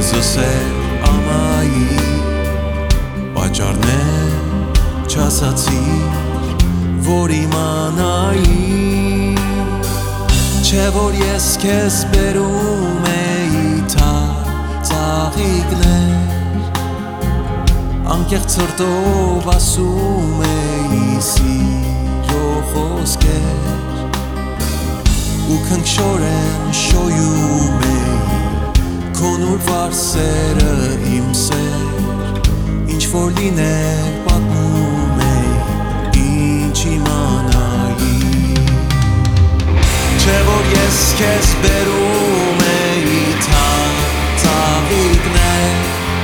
Կզսեր ամայի Պաճարներ չասացիր Որ իմանայի Չէ որ ես քեզ բերում էի ծաղիկներ Անկեղծ սրտով ասում էի սիրո խոսքեր Ու քնքշորեն շոյում էի Քո նուրբ վարսերը իմ սեր Ինչ որ լիներ պատմում էի Ինչ իմանայի Չէ որ ես քեզ բերում էի ծաղիկներ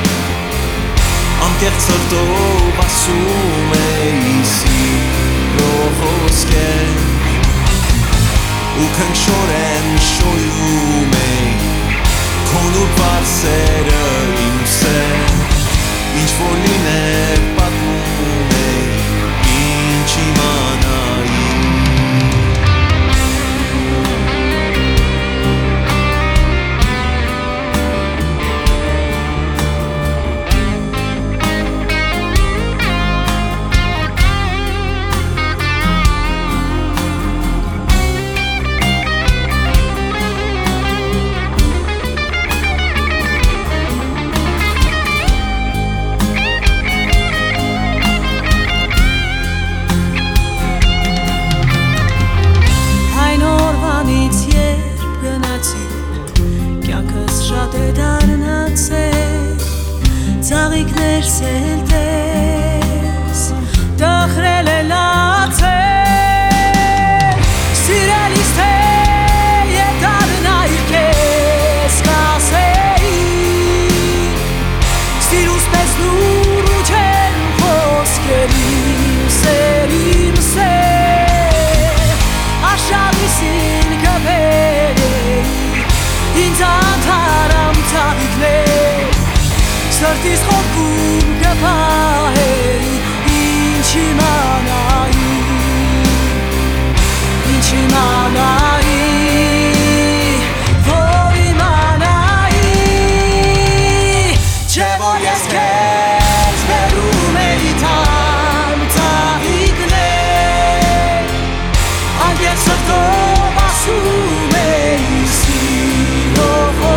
Անկեղծ սրտով ասում էի սիրո խոսքեր Ու քնքշորեն շոյում էի Քո նուրբ վարսերը իմ սեր Ինչ որ լիներ պատմում էի Ինչ իմանայի Ծաղիկներ սելտես, տխրել է լացել Սիրելիս թե ետարնայր կեզ կասեի Սիրուս պես նուր ու չեն խոսքեր իմ սեր Աշավիսին կպեր էի, ինձ անթարամ ծաղիկներ Սրտիս խորքում կպահեի Ինչ իմանայի Որ իմանայի Չէ որ ես քեզ բերում էի ծաղիկներ Անկեղծ սրտով ասում էի սիրո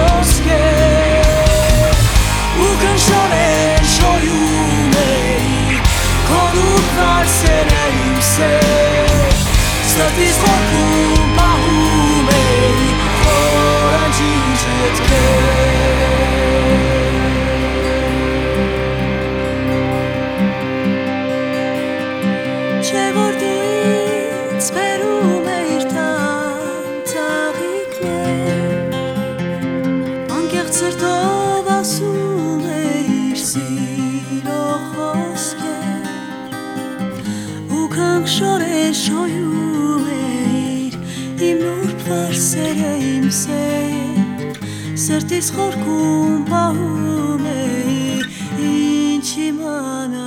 խոսքեր Ու քնքշորեն շոյում էի Քո նուրբ վարսերը իմ սեր Սրտիս խորքում պահում էի Խորանջին չետքեր Չէ որ ինձ բերում էիր ծաղիկներ Անկեղծ սրտով ասում Սիրո խոսքեր ու քնքշորեն շոյում էիր Իմ նուրբ վարսերը իմ սեր Սրտիս խորքում պահում էի Ինչ իմանա